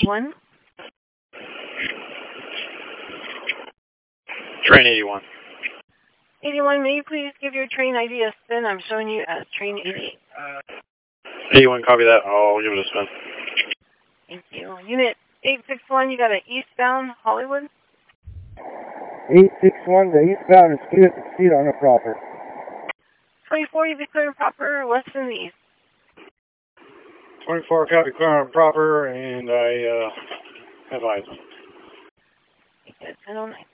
81. Train 81. 81, may you please give your train ID a spin? I'm showing you as train 88. 81, copy that. I'll give it a spin. Thank you. Unit 861, you got an eastbound Hollywood? 861, the eastbound is clear to proceed on a proper. 24, you be clear proper, west and east. 24, copy, clear on proper, and I have eyes. Good, 1009.